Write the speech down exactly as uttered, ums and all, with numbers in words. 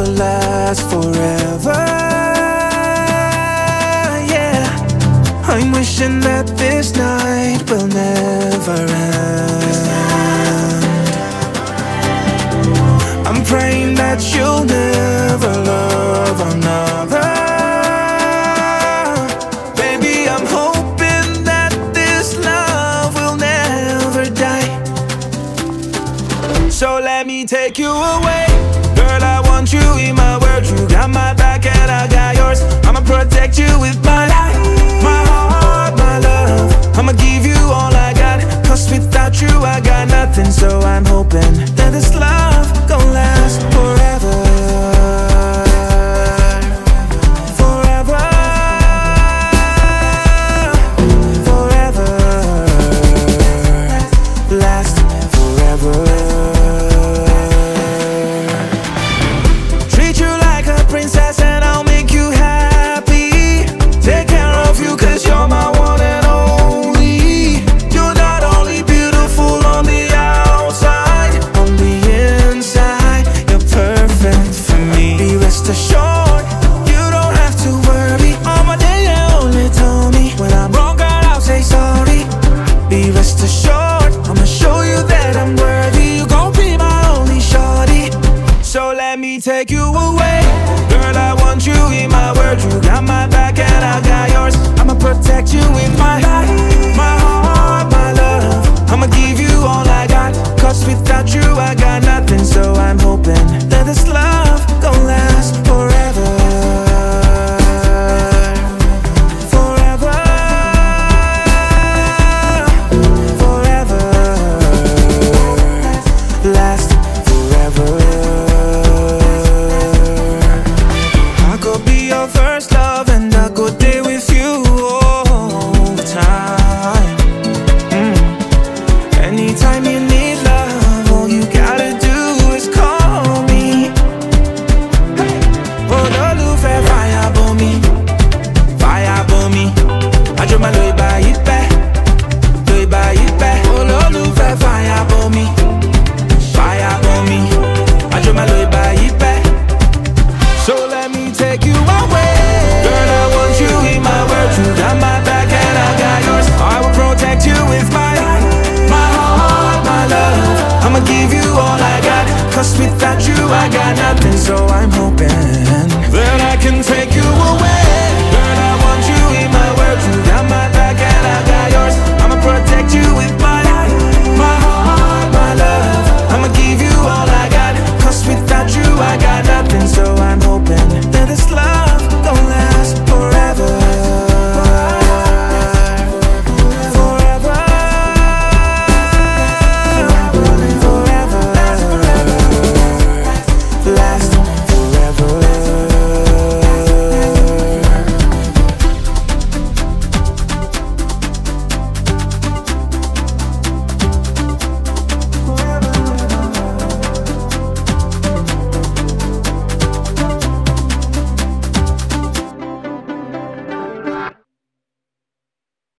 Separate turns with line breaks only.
will last forever. Yeah, I'm wishing that this night will never end. I'm praying that you'll never love another. Baby, I'm hoping that this love will never die. So let me take you away. Girl, I want you in my world. You got my back and I got yours. I'ma protect you with my life, my heart, my love. I'ma give you all I got, cause without you I got nothing. So I'm hoping that this love gon' last forever. Forever. Forever. Last forever. Treat you like a princess and I'll make you happy. Take care of you cause you're my one and only. You're not only beautiful on the outside, on the inside, you're perfect for me. Be rest assured, you don't have to worry. On my day they only told me when I'm wrong, girl, I'll say sorry. Be rest assured, I'ma show you that I'm worthy. You gon' be my only shorty. So let me take you away. Girl, I want you in my world. You got my back and I got yours. I'ma protect you with my life, my heart, my love. I'ma give you all I got, cause without you I got nothing. So I'm hoping that this love gon' last forever. Forever. Forever. Last forever. I could be your first love and I could stay with you all the time. Mm. Anytime you need love, all you gotta do is call me. Olólùfẹ́ fire burn me, fire burn me. Àjọ máa lo ìgbà yìí pẹ́, lo ìgbà yìí pẹ́. Olólùfẹ́ fire burn me, fire burn me. Àjọ máa lo ìgbà yìí pẹ́. So let me take you away. Girl, I want you in my world. You got my back and I got yours. I will protect you with my life, my heart, my love. I'ma give you all I got, cause without you I got nothing. So I'm hoping that I can take you